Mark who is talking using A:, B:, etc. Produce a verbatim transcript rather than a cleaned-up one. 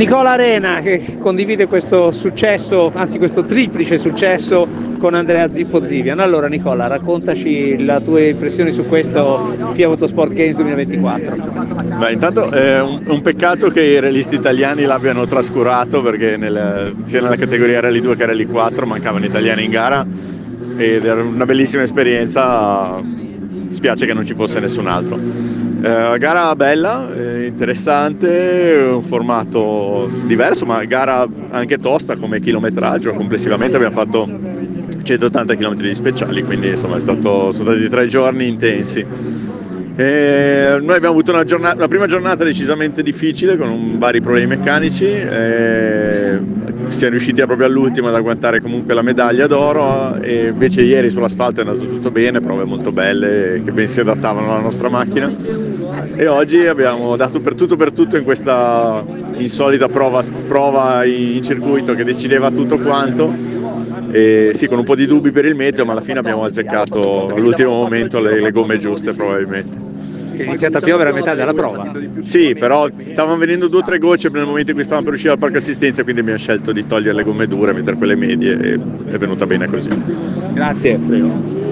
A: Nicola Arena, che condivide questo successo, anzi questo triplice successo con Andrea Zippo Zivian. Allora Nicola, raccontaci le tue impressioni su questo FIA Motorsport Games duemilaventiquattro.
B: Beh, intanto è un, un peccato che i realisti italiani l'abbiano trascurato, perché nel, sia nella categoria Rally due che Rally quattro mancavano italiani in gara ed era una bellissima esperienza. Spiace che non ci fosse nessun altro. Eh, gara bella, eh, interessante, un formato diverso, ma gara anche tosta come chilometraggio. Complessivamente abbiamo fatto centottanta chilometri di speciali, quindi insomma è stato, sono stati tre giorni intensi. E noi abbiamo avuto una, giornata, una prima giornata decisamente difficile con un, vari problemi meccanici, e siamo riusciti proprio all'ultimo ad agguantare comunque la medaglia d'oro, e invece ieri sull'asfalto è andato tutto bene, prove molto belle che ben si adattavano alla nostra macchina, e oggi abbiamo dato per tutto per tutto in questa insolita prova, prova in circuito che decideva tutto quanto. E sì, con un po' di dubbi per il meteo, ma alla fine abbiamo azzeccato all'ultimo momento le, le gomme giuste probabilmente.
A: Che è iniziata a piovere a metà della prova.
B: Sì, però stavano venendo due o tre gocce nel momento in cui stavamo per uscire dal parco assistenza, quindi abbiamo scelto di togliere le gomme dure, mettere quelle medie, e è venuta bene così.
A: Grazie. Prego.